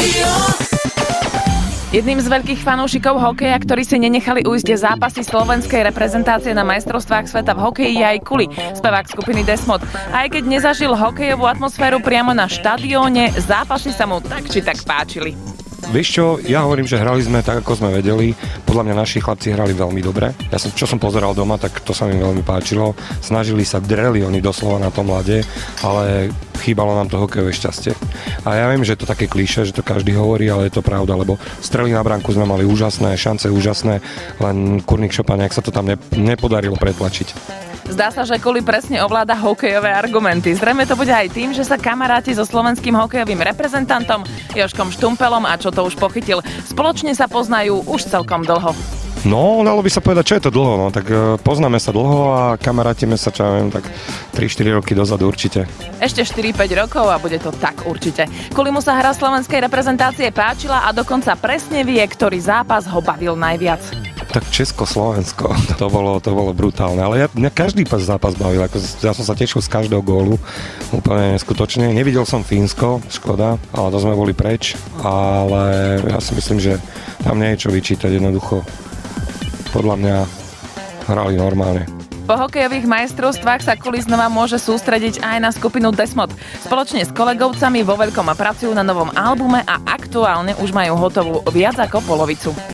Jedným z veľkých fanúšikov hokeja, ktorí si nenechali ujsť zápasy slovenskej reprezentácie na majstrovstvách sveta v hokeji, je aj Kuli, spevák skupiny Desmod. Aj keď nezažil hokejovú atmosféru priamo na štadióne, zápasy sa mu tak či tak páčili. Vieš čo, ja hovorím, že hrali sme tak, ako sme vedeli. Podľa mňa naši chlapci hrali veľmi dobre. Čo som pozeral doma, tak to sa mi veľmi páčilo. Snažili sa, dreli oni doslova na tom ľade, ale chýbalo nám to hokejové šťastie. A ja viem, že je to také klíše, že to každý hovorí, ale je to pravda, lebo strely na bránku sme mali úžasné, šance úžasné, len kurník šopa, nejak sa to tam nepodarilo pretlačiť. Zdá sa, že Kuli presne ovláda hokejové argumenty. Zrejme to bude aj tým, že sa kamaráti so slovenským hokejovým reprezentantom Jožkom Štumpelom a čo to už pochytil, spoločne sa poznajú už celkom dlho. No, dalo by sa povedať, čo je to dlho, no, tak poznáme sa dlho a kamarátime sa, čo ja viem, tak 3-4 roky dozadu určite. Ešte 4-5 rokov a bude to tak určite. Kulimu sa hra slovenskej reprezentácie páčila a dokonca presne vie, ktorý zápas ho bavil najviac. Tak Česko-Slovensko, to bolo brutálne, ale mňa každý zápas bavil, ja som sa tešil z každého gólu, úplne neskutočne. Nevidel som Fínsko, škoda, ale to sme boli preč, ale ja si myslím, že tam nie je čo vyčítať, jednoducho. Podľa mňa hrali normálne. Po hokejových majstrovstvách sa Kuli znova môže sústrediť aj na skupinu Desmod. Spoločne s kolegovcami vo veľkom pracujú na novom albume a aktuálne už majú hotovú viac ako polovicu.